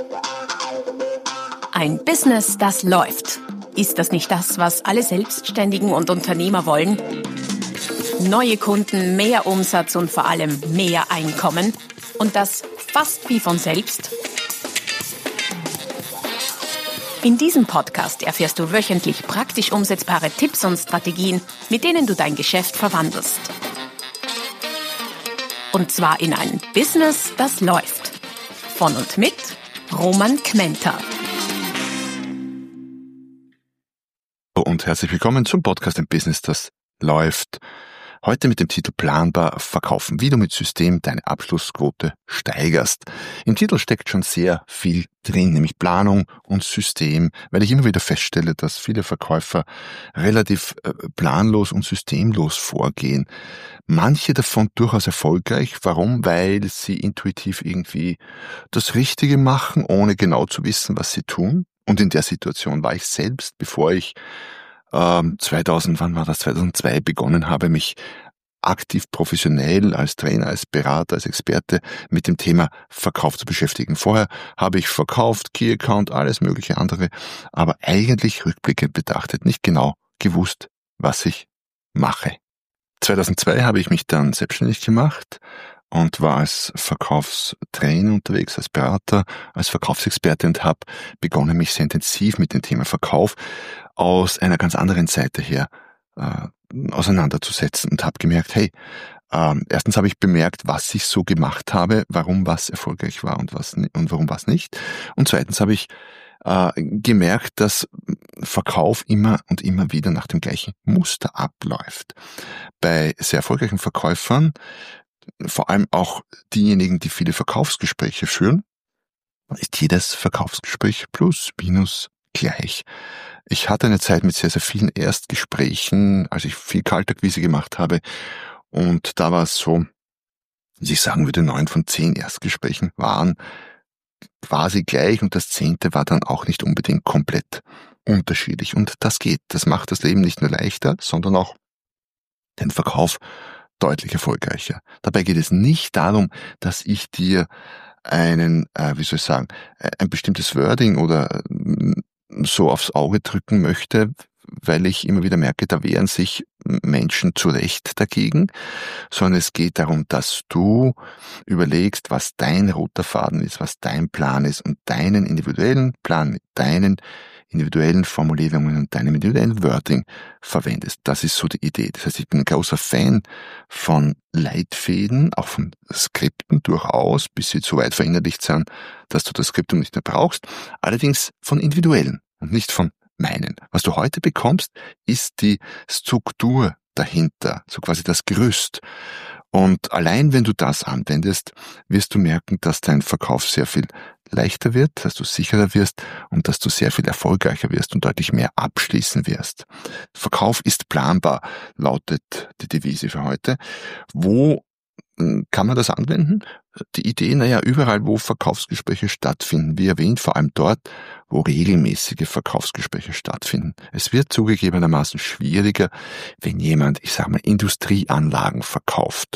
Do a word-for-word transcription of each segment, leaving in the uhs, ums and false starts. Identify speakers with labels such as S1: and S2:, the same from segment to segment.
S1: Ein Business, das läuft. Ist das nicht das, was alle Selbstständigen und Unternehmer wollen? Neue Kunden, mehr Umsatz und vor allem mehr Einkommen. Und das fast wie von selbst. In diesem Podcast erfährst du wöchentlich praktisch umsetzbare Tipps und Strategien, mit denen du dein Geschäft verwandelst. Und zwar in ein Business, das läuft. Von und mit Roman Kmenter.
S2: Und herzlich willkommen zum Podcast Ein Business, das läuft. Heute mit dem Titel Planbar verkaufen, wie du mit System deine Abschlussquote steigerst. Im Titel steckt schon sehr viel drin, nämlich Planung und System, weil ich immer wieder feststelle, dass viele Verkäufer relativ äh, planlos und systemlos vorgehen. Manche davon durchaus erfolgreich. Warum? Weil sie intuitiv irgendwie das Richtige machen, ohne genau zu wissen, was sie tun. Und in der Situation war ich selbst, bevor ich ähm, zweitausend, wann war das, zweitausendzwei begonnen habe, mich aktiv professionell als Trainer, als Berater, als Experte mit dem Thema Verkauf zu beschäftigen. Vorher habe ich verkauft, Key Account, alles mögliche andere, aber eigentlich rückblickend betrachtet nicht genau gewusst, was ich mache. zweitausendzwei habe ich mich dann selbstständig gemacht und war als Verkaufstrainer unterwegs, als Berater, als Verkaufsexperte und habe begonnen, mich sehr intensiv mit dem Thema Verkauf aus einer ganz anderen Seite her äh, auseinanderzusetzen und habe gemerkt, hey, äh, erstens habe ich bemerkt, was ich so gemacht habe, warum was erfolgreich war und was und warum was nicht. Und zweitens habe ich äh, gemerkt, dass Verkauf immer und immer wieder nach dem gleichen Muster abläuft. Bei sehr erfolgreichen Verkäufern, vor allem auch diejenigen, die viele Verkaufsgespräche führen, ist jedes Verkaufsgespräch plus, minus gleich. Ich hatte eine Zeit mit sehr, sehr vielen Erstgesprächen, als ich viel Kaltakquise gemacht habe. Und da war es so, dass ich sagen würde, neun von zehn Erstgesprächen waren quasi gleich und das zehnte war dann auch nicht unbedingt komplett unterschiedlich. Und das geht. Das macht das Leben nicht nur leichter, sondern auch den Verkauf deutlich erfolgreicher. Dabei geht es nicht darum, dass ich dir einen, äh, wie soll ich sagen, ein bestimmtes Wording oder so aufs Auge drücken möchte, weil ich immer wieder merke, da wehren sich Menschen zu Recht dagegen, sondern es geht darum, dass du überlegst, was dein roter Faden ist, was dein Plan ist und deinen individuellen Plan mit deinen individuellen Formulierungen und deinem individuellen Wording verwendest. Das ist so die Idee. Das heißt, ich bin ein großer Fan von Leitfäden, auch von Skripten durchaus, bis sie zu weit verinnerlicht sind, dass du das Skriptum nicht mehr brauchst. Allerdings von individuellen und nicht von meinen. Was du heute bekommst, ist die Struktur dahinter, so quasi das Gerüst. Und allein wenn du das anwendest, wirst du merken, dass dein Verkauf sehr viel leichter wird, dass du sicherer wirst und dass du sehr viel erfolgreicher wirst und deutlich mehr abschließen wirst. Verkauf ist planbar, lautet die Devise für heute. Wo kann man das anwenden? Die Idee, naja, überall, wo Verkaufsgespräche stattfinden, wie erwähnt, vor allem dort, wo regelmäßige Verkaufsgespräche stattfinden. Es wird zugegebenermaßen schwieriger, wenn jemand, ich sage mal, Industrieanlagen verkauft,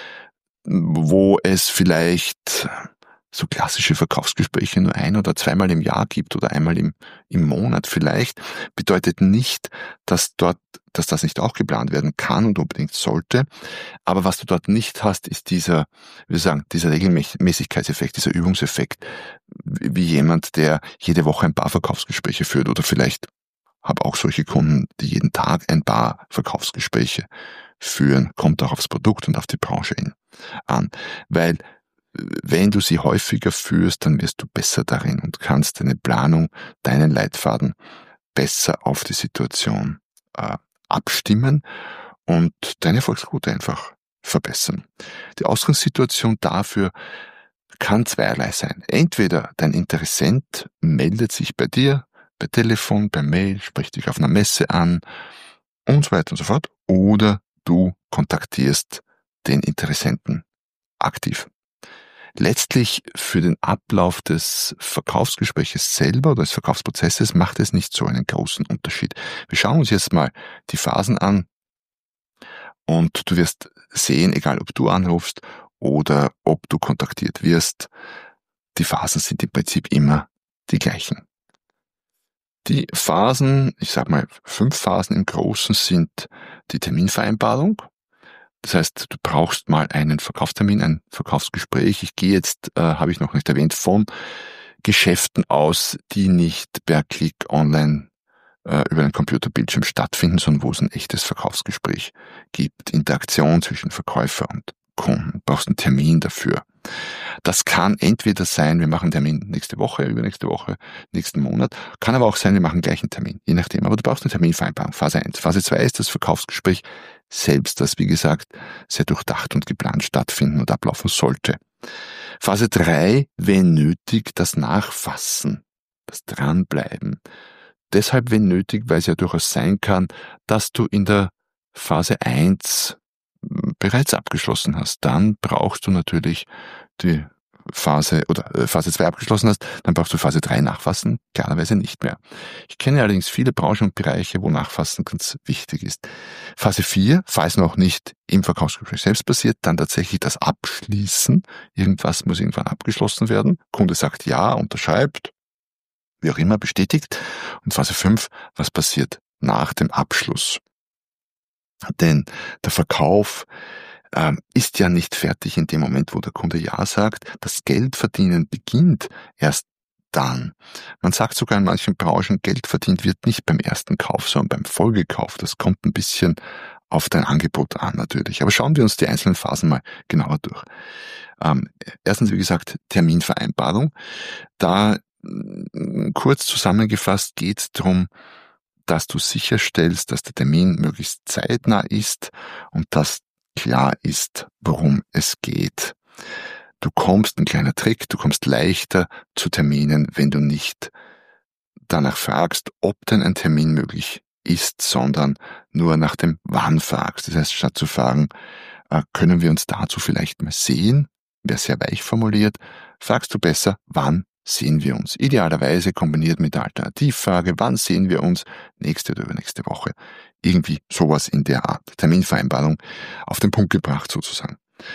S2: wo es vielleicht so klassische Verkaufsgespräche nur ein- oder zweimal im Jahr gibt oder einmal im, im Monat vielleicht, bedeutet nicht, dass dort, dass das nicht auch geplant werden kann und unbedingt sollte. Aber was du dort nicht hast, ist dieser, wie wir sagen, dieser Regelmäßigkeitseffekt, dieser Übungseffekt, wie jemand, der jede Woche ein paar Verkaufsgespräche führt oder vielleicht habe auch solche Kunden, die jeden Tag ein paar Verkaufsgespräche führen, kommt auch aufs Produkt und auf die Branche hin an, weil wenn du sie häufiger führst, dann wirst du besser darin und kannst deine Planung, deinen Leitfaden besser auf die Situation äh, abstimmen und deine Erfolgsquote einfach verbessern. Die Ausgangssituation dafür kann zweierlei sein. Entweder dein Interessent meldet sich bei dir, per Telefon, per Mail, spricht dich auf einer Messe an und so weiter und so fort, oder du kontaktierst den Interessenten aktiv. Letztlich für den Ablauf des Verkaufsgespräches selber oder des Verkaufsprozesses macht es nicht so einen großen Unterschied. Wir schauen uns jetzt mal die Phasen an und du wirst sehen, egal ob du anrufst oder ob du kontaktiert wirst, die Phasen sind im Prinzip immer die gleichen. Die Phasen, ich sag mal fünf Phasen im Großen, sind die Terminvereinbarung. Das heißt, du brauchst mal einen Verkaufstermin, ein Verkaufsgespräch. Ich gehe jetzt, äh, habe ich noch nicht erwähnt, von Geschäften aus, die nicht per Klick online äh, über einen Computerbildschirm stattfinden, sondern wo es ein echtes Verkaufsgespräch gibt. Interaktion zwischen Verkäufer und Kunden. Du brauchst einen Termin dafür. Das kann entweder sein, wir machen einen Termin nächste Woche, übernächste Woche, nächsten Monat. Kann aber auch sein, wir machen gleich einen Termin, je nachdem. Aber du brauchst eine Terminvereinbarung, Phase eins. Phase zwei ist das Verkaufsgespräch selbst, das, wie gesagt, sehr durchdacht und geplant stattfinden und ablaufen sollte. Phase drei, wenn nötig, das Nachfassen, das Dranbleiben. Deshalb, wenn nötig, weil es ja durchaus sein kann, dass du in der Phase eins bereits abgeschlossen hast. Dann brauchst du natürlich die Phase oder Phase zwei abgeschlossen hast, dann brauchst du Phase drei nachfassen, klarerweise nicht mehr. Ich kenne allerdings viele Branchen und Bereiche, wo Nachfassen ganz wichtig ist. Phase vier, falls noch nicht im Verkaufsgespräch selbst passiert, dann tatsächlich das Abschließen. Irgendwas muss irgendwann abgeschlossen werden. Kunde sagt ja, unterschreibt, wie auch immer, bestätigt. Und Phase fünf, was passiert nach dem Abschluss? Denn der Verkauf ähm, ist ja nicht fertig in dem Moment, wo der Kunde Ja sagt. Das Geldverdienen beginnt erst dann. Man sagt sogar in manchen Branchen, Geld verdient wird nicht beim ersten Kauf, sondern beim Folgekauf. Das kommt ein bisschen auf dein Angebot an natürlich. Aber schauen wir uns die einzelnen Phasen mal genauer durch. Ähm, erstens, wie gesagt, Terminvereinbarung. Da mh, kurz zusammengefasst geht es darum, dass du sicherstellst, dass der Termin möglichst zeitnah ist und dass klar ist, worum es geht. Du kommst, ein kleiner Trick, du kommst leichter zu Terminen, wenn du nicht danach fragst, ob denn ein Termin möglich ist, sondern nur nach dem Wann fragst. Das heißt, statt zu fragen, können wir uns dazu vielleicht mal sehen, wäre sehr weich formuliert, fragst du besser, wann sehen wir uns. Idealerweise kombiniert mit der Alternativfrage, wann sehen wir uns, nächste oder übernächste Woche. Irgendwie sowas in der Art. Terminvereinbarung auf den Punkt gebracht sozusagen.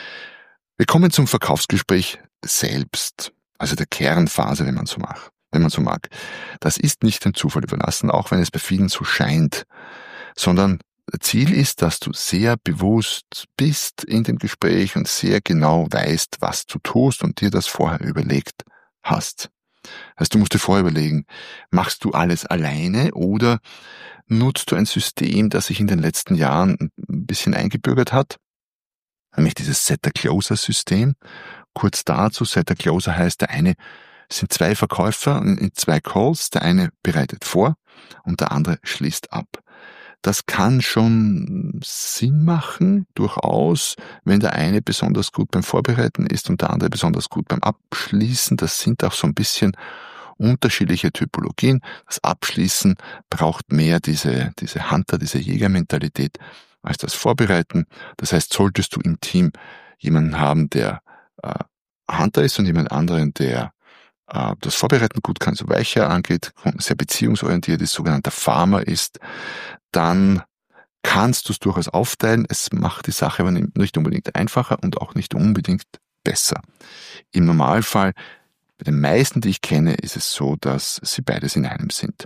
S2: Wir kommen zum Verkaufsgespräch selbst, also der Kernphase, wenn man so mag. Wenn man so mag. Das ist nicht dem Zufall überlassen, auch wenn es bei vielen so scheint, sondern Ziel ist, dass du sehr bewusst bist in dem Gespräch und sehr genau weißt, was du tust und dir das vorher überlegt hast. Also du musst dir vorher überlegen, machst du alles alleine oder nutzt du ein System, das sich in den letzten Jahren ein bisschen eingebürgert hat, nämlich dieses Setter-Closer-System. Kurz dazu, Setter-Closer heißt, der eine sind zwei Verkäufer in zwei Calls, der eine bereitet vor und der andere schließt ab. Das kann schon Sinn machen, durchaus, wenn der eine besonders gut beim Vorbereiten ist und der andere besonders gut beim Abschließen. Das sind auch so ein bisschen unterschiedliche Typologien. Das Abschließen braucht mehr diese, diese Hunter, diese Jägermentalität als das Vorbereiten. Das heißt, solltest du im Team jemanden haben, der äh, Hunter ist und jemand anderen, der äh, das Vorbereiten gut kann, so weicher angeht, sehr beziehungsorientiert ist, sogenannter Farmer ist, dann kannst du es durchaus aufteilen. Es macht die Sache aber nicht unbedingt einfacher und auch nicht unbedingt besser. Im Normalfall, bei den meisten, die ich kenne, ist es so, dass sie beides in einem sind.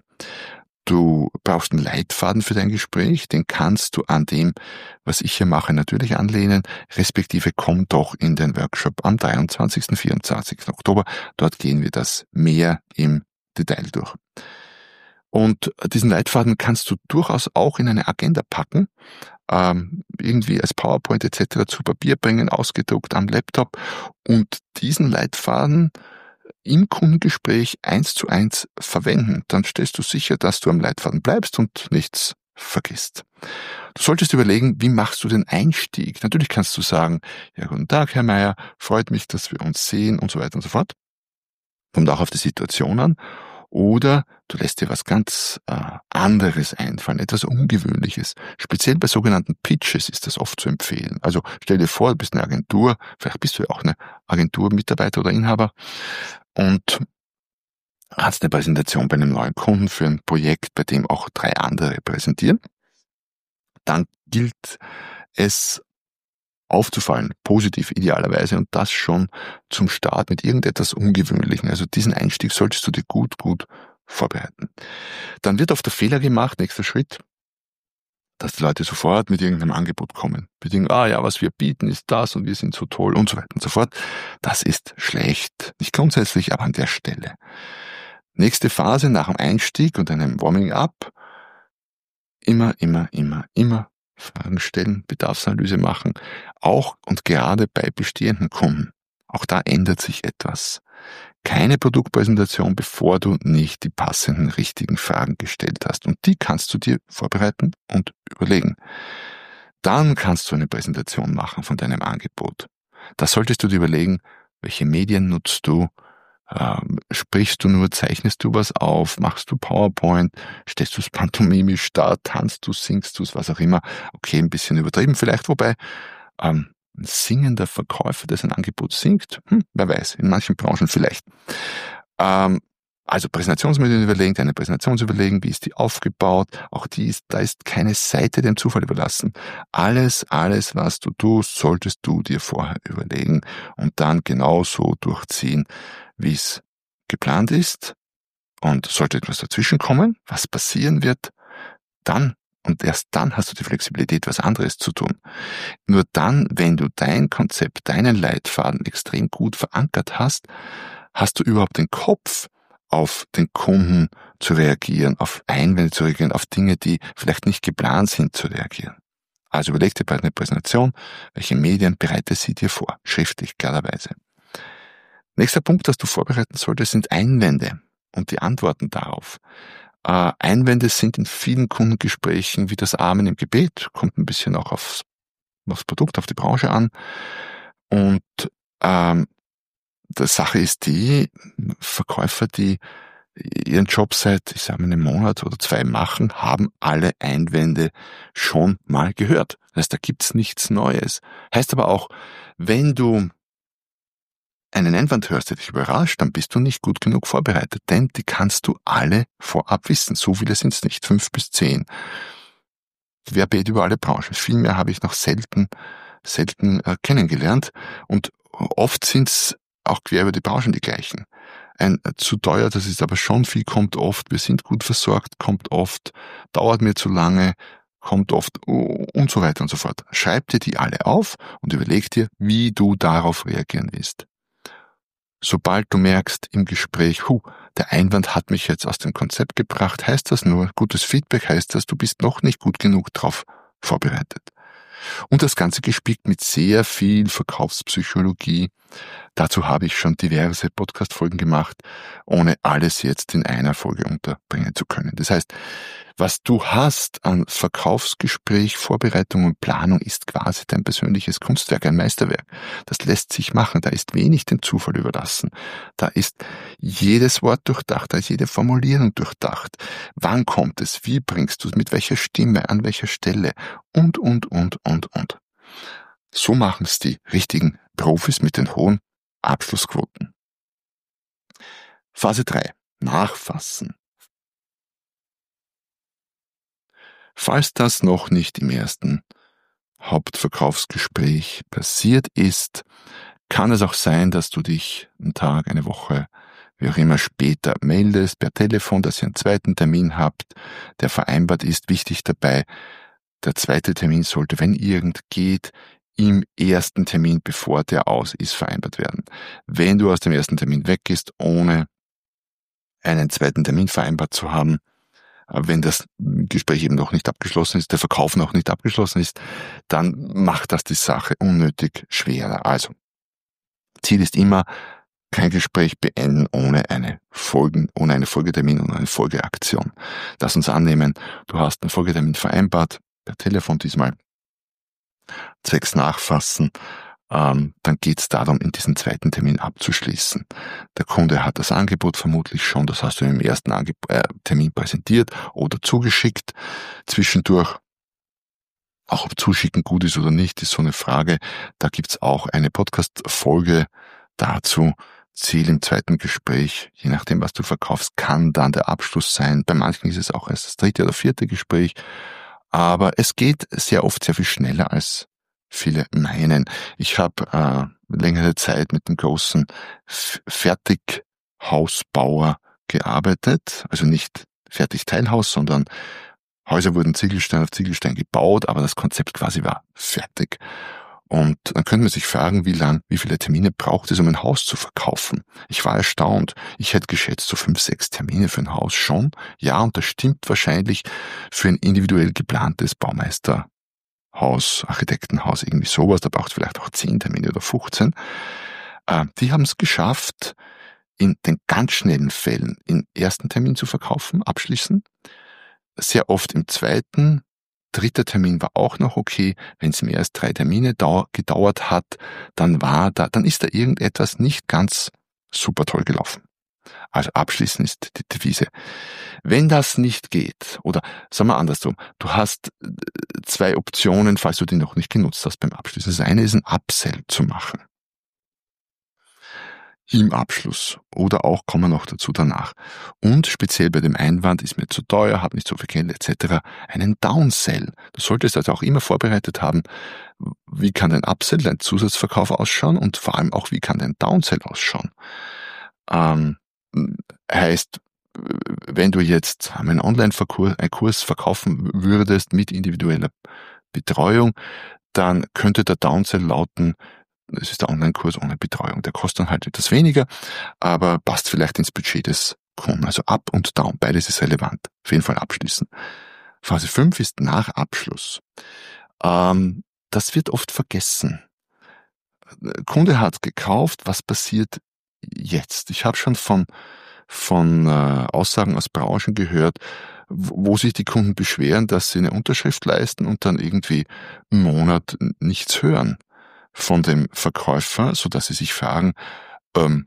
S2: Du brauchst einen Leitfaden für dein Gespräch, den kannst du an dem, was ich hier mache, natürlich anlehnen, respektive komm doch in den Workshop am dreiundzwanzigsten, vierundzwanzigsten Oktober. Dort gehen wir das mehr im Detail durch. Und diesen Leitfaden kannst du durchaus auch in eine Agenda packen, ähm, irgendwie als PowerPoint et cetera zu Papier bringen, ausgedruckt am Laptop und diesen Leitfaden im Kundengespräch eins zu eins verwenden. Dann stellst du sicher, dass du am Leitfaden bleibst und nichts vergisst. Du solltest überlegen, wie machst du den Einstieg? Natürlich kannst du sagen, ja, guten Tag, Herr Meier, freut mich, dass wir uns sehen und so weiter und so fort. Kommt auch auf die Situation an. Oder du lässt dir was ganz äh, anderes einfallen, etwas Ungewöhnliches. Speziell bei sogenannten Pitches ist das oft zu empfehlen. Also stell dir vor, du bist eine Agentur, vielleicht bist du ja auch eine Agenturmitarbeiter oder Inhaber und hast eine Präsentation bei einem neuen Kunden für ein Projekt, bei dem auch drei andere präsentieren. Dann gilt es aufzufallen, positiv idealerweise, und das schon zum Start mit irgendetwas Ungewöhnlichem. Also diesen Einstieg solltest du dir gut, gut vorbereiten. Dann wird oft der Fehler gemacht, nächster Schritt, dass die Leute sofort mit irgendeinem Angebot kommen. Wir denken, ah ja, was wir bieten ist das und wir sind so toll und so weiter und so fort. Das ist schlecht. Nicht grundsätzlich, aber an der Stelle. Nächste Phase nach dem Einstieg und einem Warming-up. Immer, immer, immer, immer Fragen stellen, Bedarfsanalyse machen. Auch und gerade bei bestehenden Kunden. Auch da ändert sich etwas. Keine Produktpräsentation, bevor du nicht die passenden, richtigen Fragen gestellt hast. Und die kannst du dir vorbereiten und überlegen. Dann kannst du eine Präsentation machen von deinem Angebot. Da solltest du dir überlegen, welche Medien nutzt du, ähm, sprichst du nur, zeichnest du was auf, machst du PowerPoint, stellst du es pantomimisch dar, tanzt du, singst du es, was auch immer. Okay, ein bisschen übertrieben vielleicht, wobei ähm, ein singender Verkäufer, der sein Angebot singt, hm, wer weiß, in manchen Branchen vielleicht. Ähm, also Präsentationsmedien überlegen, deine Präsentation überlegen, wie ist die aufgebaut, auch die ist, da ist keine Seite dem Zufall überlassen. Alles, alles, was du tust, solltest du dir vorher überlegen und dann genauso durchziehen, wie es geplant ist. Und sollte etwas dazwischen kommen, was passieren wird, dann und erst dann hast du die Flexibilität, was anderes zu tun. Nur dann, wenn du dein Konzept, deinen Leitfaden extrem gut verankert hast, hast du überhaupt den Kopf, auf den Kunden zu reagieren, auf Einwände zu reagieren, auf Dinge, die vielleicht nicht geplant sind, zu reagieren. Also überleg dir bei einer Präsentation, welche Medien bereite sie dir vor, schriftlich klarerweise. Nächster Punkt, das du vorbereiten solltest, sind Einwände und die Antworten darauf. Äh, Einwände sind in vielen Kundengesprächen wie das Amen im Gebet, kommt ein bisschen auch aufs, aufs Produkt, auf die Branche an. Und ähm, die Sache ist die, Verkäufer, die ihren Job seit, ich sage mal, einem Monat oder zwei machen, haben alle Einwände schon mal gehört. Das heißt, da gibt's nichts Neues. Heißt aber auch, wenn du einen Einwand hörst, der dich überrascht, dann bist du nicht gut genug vorbereitet, denn die kannst du alle vorab wissen. So viele sind es nicht, fünf bis zehn. Querbeet über alle Branchen. Viel mehr habe ich noch selten, selten äh, kennengelernt und oft sind es auch quer über die Branchen die gleichen. Ein äh, zu teuer, das ist aber schon viel, kommt oft, wir sind gut versorgt, kommt oft, dauert mir zu lange, kommt oft und so weiter und so fort. Schreib dir die alle auf und überleg dir, wie du darauf reagieren willst. Sobald du merkst im Gespräch, hu, der Einwand hat mich jetzt aus dem Konzept gebracht, heißt das nur, gutes Feedback heißt das, du bist noch nicht gut genug drauf vorbereitet. Und das Ganze gespickt mit sehr viel Verkaufspsychologie. Dazu habe ich schon diverse Podcast-Folgen gemacht, ohne alles jetzt in einer Folge unterbringen zu können. Das heißt, was du hast an Verkaufsgespräch, Vorbereitung und Planung ist quasi dein persönliches Kunstwerk, ein Meisterwerk. Das lässt sich machen, da ist wenig dem Zufall überlassen. Da ist jedes Wort durchdacht, da ist jede Formulierung durchdacht. Wann kommt es, wie bringst du es, mit welcher Stimme, an welcher Stelle und, und, und, und, und. So machen es die richtigen Profis mit den hohen Abschlussquoten. Phase drei. Nachfassen. Falls das noch nicht im ersten Hauptverkaufsgespräch passiert ist, kann es auch sein, dass du dich einen Tag, eine Woche, wie auch immer später meldest, per Telefon, dass ihr einen zweiten Termin habt, der vereinbart ist. Wichtig dabei, der zweite Termin sollte, wenn irgend geht, im ersten Termin, bevor der aus ist, vereinbart werden. Wenn du aus dem ersten Termin weggehst, ohne einen zweiten Termin vereinbart zu haben, wenn das Gespräch eben noch nicht abgeschlossen ist, der Verkauf noch nicht abgeschlossen ist, dann macht das die Sache unnötig schwerer. Also, Ziel ist immer, kein Gespräch beenden ohne eine Folgen, ohne einen Folgetermin und eine Folgeaktion. Lass uns annehmen, du hast einen Folgetermin vereinbart, per Telefon diesmal, zwecks Nachfassen, ähm, dann geht es darum, in diesen zweiten Termin abzuschließen. Der Kunde hat das Angebot vermutlich schon, das hast du im ersten Angeb- äh, Termin präsentiert oder zugeschickt. Zwischendurch, auch ob zuschicken gut ist oder nicht, ist so eine Frage. Da gibt's auch eine Podcast-Folge dazu. Ziel im zweiten Gespräch, je nachdem, was du verkaufst, kann dann der Abschluss sein. Bei manchen ist es auch erst das dritte oder vierte Gespräch. Aber es geht sehr oft sehr viel schneller als viele meinen. Ich habe äh, längere Zeit mit dem großen F- Fertighausbauer gearbeitet, also nicht Fertigteilhaus, sondern Häuser wurden Ziegelstein auf Ziegelstein gebaut, aber das Konzept quasi war fertig. Und dann könnte man sich fragen, wie lang, wie viele Termine braucht es, um ein Haus zu verkaufen? Ich war erstaunt. Ich hätte geschätzt, so fünf, sechs Termine für ein Haus schon. Ja, und das stimmt wahrscheinlich für ein individuell geplantes Baumeisterhaus, Architektenhaus, irgendwie sowas. Da braucht es vielleicht auch zehn Termine oder fünfzehn. Äh, die haben es geschafft, in den ganz schnellen Fällen den ersten Termin zu verkaufen, abschließen. Sehr oft im zweiten. Dritter Termin war auch noch okay. Wenn es mehr als drei Termine dau- gedauert hat, dann war da, dann ist da irgendetwas nicht ganz super toll gelaufen. Also abschließen ist die Devise. Wenn das nicht geht, oder sagen wir andersrum, du hast zwei Optionen, falls du die noch nicht genutzt hast beim Abschließen. Das eine ist, ein Upsell zu machen. Im Abschluss oder auch kommen wir noch dazu danach. Und speziell bei dem Einwand, ist mir zu teuer, habe nicht so viel Geld et cetera, einen Downsell. Du solltest also auch immer vorbereitet haben, wie kann dein Upsell, dein Zusatzverkauf ausschauen und vor allem auch, wie kann dein Downsell ausschauen. Ähm, heißt, wenn du jetzt einen Online-Kurs verkaufen würdest mit individueller Betreuung, dann könnte der Downsell lauten, es ist der Online-Kurs ohne Betreuung. Der kostet dann halt etwas weniger, aber passt vielleicht ins Budget des Kunden. Also Up und Down, beides ist relevant. Auf jeden Fall abschließen. Phase fünf ist nach Abschluss. Ähm, das wird oft vergessen. Der Kunde hat gekauft, was passiert jetzt? Ich habe schon von, von äh, Aussagen aus Branchen gehört, wo sich die Kunden beschweren, dass sie eine Unterschrift leisten und dann irgendwie einen Monat nichts hören von dem Verkäufer, so dass sie sich fragen, ähm,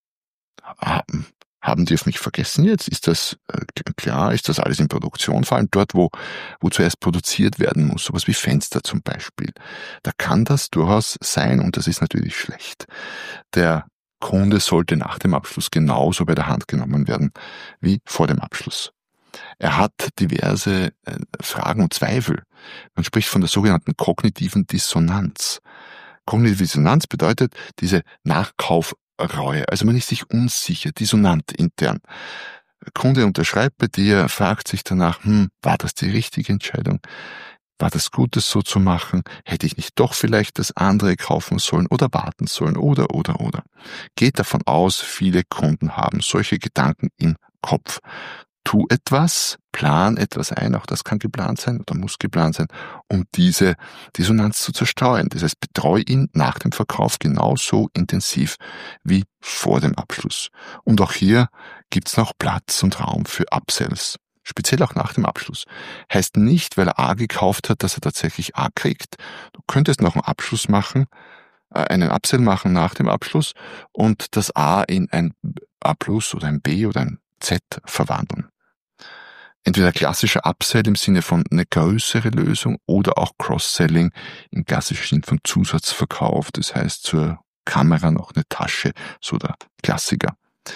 S2: haben, haben die auf mich vergessen jetzt? Ist das äh, klar? Ist das alles in Produktion? Vor allem dort, wo, wo zuerst produziert werden muss, sowas wie Fenster zum Beispiel. Da kann das durchaus sein und das ist natürlich schlecht. Der Kunde sollte nach dem Abschluss genauso bei der Hand genommen werden wie vor dem Abschluss. Er hat diverse äh, Fragen und Zweifel. Man spricht von der sogenannten kognitiven Dissonanz. Kognitive Dissonanz bedeutet diese Nachkaufreue. Also man ist sich unsicher, dissonant intern. Der Kunde unterschreibt bei dir, fragt sich danach, hm, war das die richtige Entscheidung? War das gut, das so zu machen? Hätte ich nicht doch vielleicht das andere kaufen sollen oder warten sollen? Oder, oder, oder. Geht davon aus, viele Kunden haben solche Gedanken im Kopf. Tu etwas, plan etwas ein, auch das kann geplant sein oder muss geplant sein, um diese Dissonanz zu zerstreuen. Das heißt, betreue ihn nach dem Verkauf genauso intensiv wie vor dem Abschluss. Und auch hier gibt's noch Platz und Raum für Upsells. Speziell auch nach dem Abschluss. Heißt nicht, weil er A gekauft hat, dass er tatsächlich A kriegt. Du könntest noch einen Abschluss machen, äh, einen Upsell machen nach dem Abschluss und das A in ein A plus oder ein B oder ein Z verwandeln. Entweder klassischer Upsell im Sinne von eine größere Lösung oder auch Cross-Selling im klassischen Sinn von Zusatzverkauf, das heißt zur Kamera noch eine Tasche, so der Klassiker.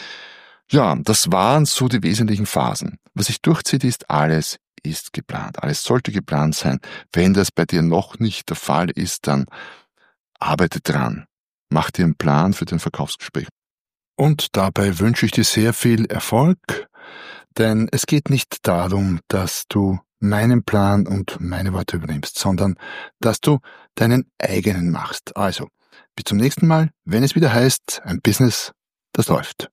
S2: Ja, das waren so die wesentlichen Phasen. Was sich durchzieht ist, alles ist geplant. Alles sollte geplant sein. Wenn das bei dir noch nicht der Fall ist, dann arbeite dran. Mach dir einen Plan für den Verkaufsgespräch. Und dabei wünsche ich dir sehr viel Erfolg, denn es geht nicht darum, dass du meinen Plan und meine Worte übernimmst, sondern dass du deinen eigenen machst. Also, bis zum nächsten Mal, wenn es wieder heißt, ein Business, das läuft.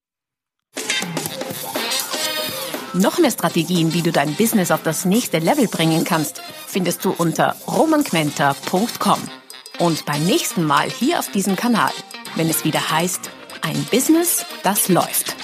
S1: Noch mehr Strategien, wie du dein Business auf das nächste Level bringen kannst, findest du unter roman quenter punkt com. Und beim nächsten Mal hier auf diesem Kanal, wenn es wieder heißt, ein Business, das läuft.